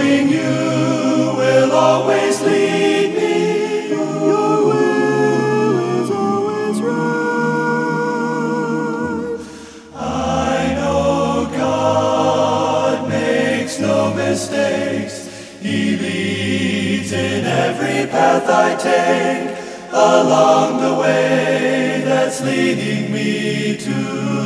knowing you will always lead me. Your will is always right. I know God makes no mistakes. He leads in every path I take, along the way that's leading me to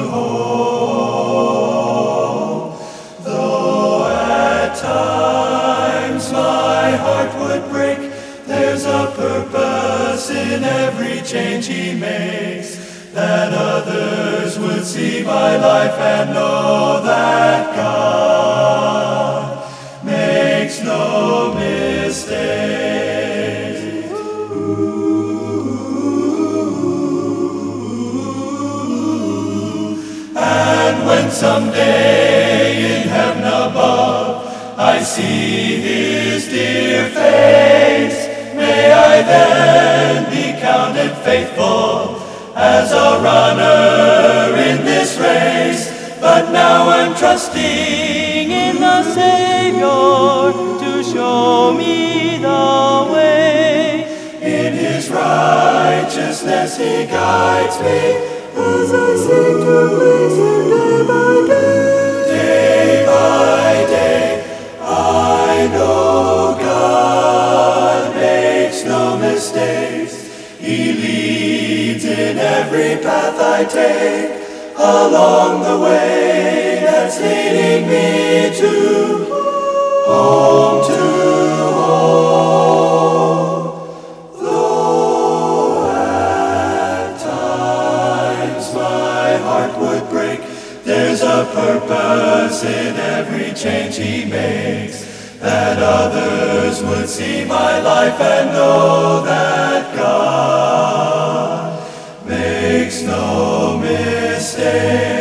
home. Though at times my heart would break, there's a purpose in every change He makes, that others would see my life and know that God makes no mistakes. And when someday in heaven above I see His dear face, may I then be counted faithful as a runner in this race. But now I'm trusting in the Savior to show me the way. In His righteousness He guides me as I seek to please Him day by day. Day by day, I know God makes no mistakes. He leads in every path I take, along the way that's leading me to home, to home. Though at times my heart would break, there's a purpose in every change He makes, that others would see my life and know that God makes no mistake.